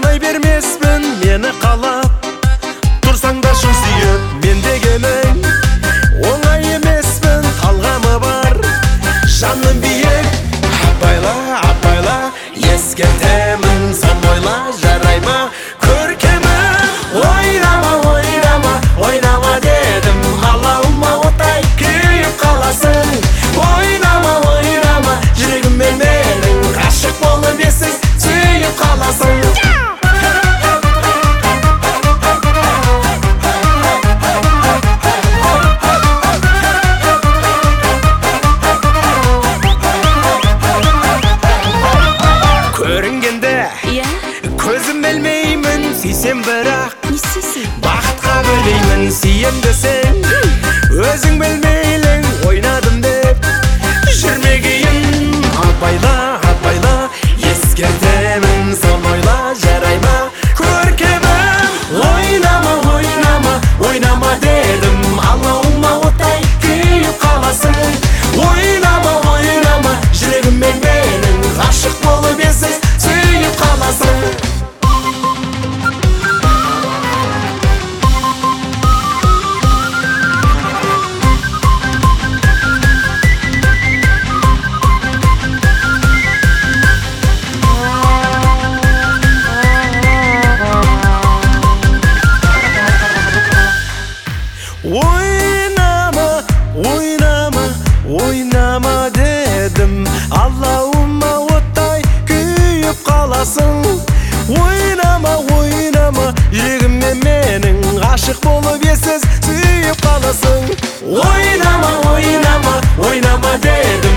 санай бермеспін мені қалап, тұрсаң да шын сүйіп мен дегенің. Оңай емеспін, талғамы бар жаным биік. Апайла, апайла, ескертемін, сон ойла, жарай ма көркемім. Ойнама, ойнама, ойнама дедім, алауыма отай күйіп қаласың. Ойнама, ойнама, жүрегіммен менің, ғашық болып ессіз сүйіп қаласың. Көрінгенде көзім білмеймін, сүйсем бірақ бақытқа бөлеймін. Сүйем десең өзің білмейлің, ойнадым деп жүрмегейін. Апайла, апайла, ескертемін, сон ойла, жарай ма көркемім. Ойнама, ойнама, ойнама дедім, алауыма отай күйіп қаласың. Ойнама, ойнама, жүрегіммен менің, ғашық болып ессіз сүйіп қаласың. Ойнама, ойнама, ойнама дедім, алауыма оттай күйіп қаласың. Ойнама, ойнама, жүрегіммен менің, ғашық болып ессіз сүйіп қаласың. Ойнама, ойнама, ойнама дедім.